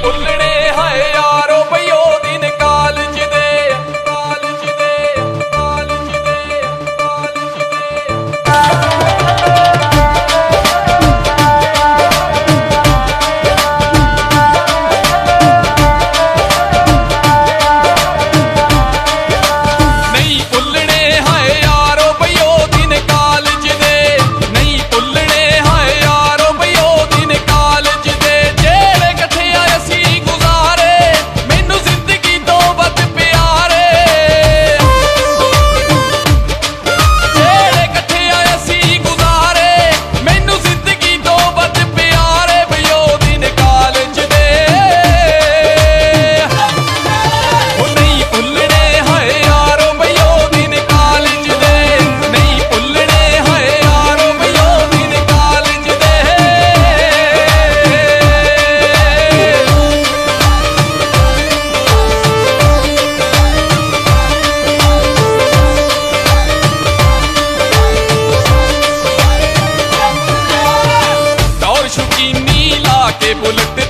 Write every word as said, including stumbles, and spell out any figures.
ਭੁੱਲਣੇ ਹਾਏ ਯਾਰੋ ਬਈ ਉਹ ਦਿਨ ਕਾਲਜ ਦੇ ਕਾਲਜ ਦੇ ਕਾਲਜ ਦੇ ਨਹੀਂ ਭੁੱਲਣੇ ਹਾਏ ਯਾਰੋ ਬਈ ਉਹ ਦਿਨ ਕਾਲਜ ਦੇ ਨਹੀਂ ਭੁੱਲਣੇ ਹਾਏ ਯਾਰੋ ਬਈ ਉਹ ਦਿਨ ਕਾਲਜ ਦੇ ਜਿਹੜੇ ਇਕੱਠੇ ਅਸੀਂ ਗੁਜ਼ਾਰੇ ਮੈਨੂੰ ਜ਼ਿੰਦਗੀ ਤੋਂ ਵੱਧ ਪਿਆਰੇ ਜਿਹੜੇ ਇਕੱਠੇ ਅਸੀਂ ਗੁਜ਼ਾਰੇ ਮੈਨੂੰ ਜ਼ਿੰਦਗੀ ਤੋਂ ਵੱਧ ਪਿਆਰੇ ਬਈ ਉਹ ਦਿਨ ਕਾਲਜ ਦੇ ਉਹ ਨਹੀਂ ਭੁੱਲਣੇ ਹਾਏ ਯਾਰੋ ਬਈ ਉਹ ਦਿਨ ਕਾਲਜ ਦੇ ਨਹੀਂ ਭੁੱਲਣੇ ਹਾਏ ਯਾਰੋ ਬਈ ਉਹ ਦਿਨ ਕਾਲਜ ਦੇ ਟੌਰ ਸ਼ੁਕੀਨੀ ਲਾ ਕੇ ਬੁਲਟ